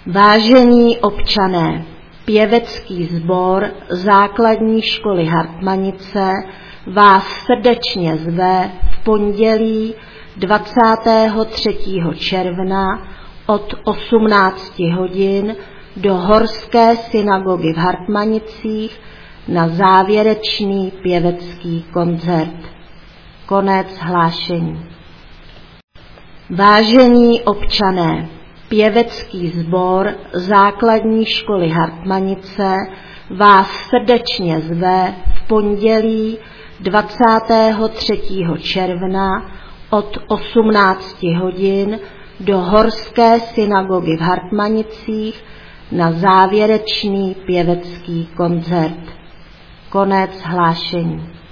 Vážení občané, pěvecký sbor Základní školy Hartmanice vás srdečně zve v pondělí 23. června od 18 hodin do Horské synagogy v Hartmanicích na závěrečný pěvecký koncert. Konec hlášení. Vážení občané, pěvecký sbor Základní školy Hartmanice vás srdečně zve v pondělí 23. června od 18 hodin do Horské synagogy v Hartmanicích na závěrečný pěvecký koncert. Konec hlášení.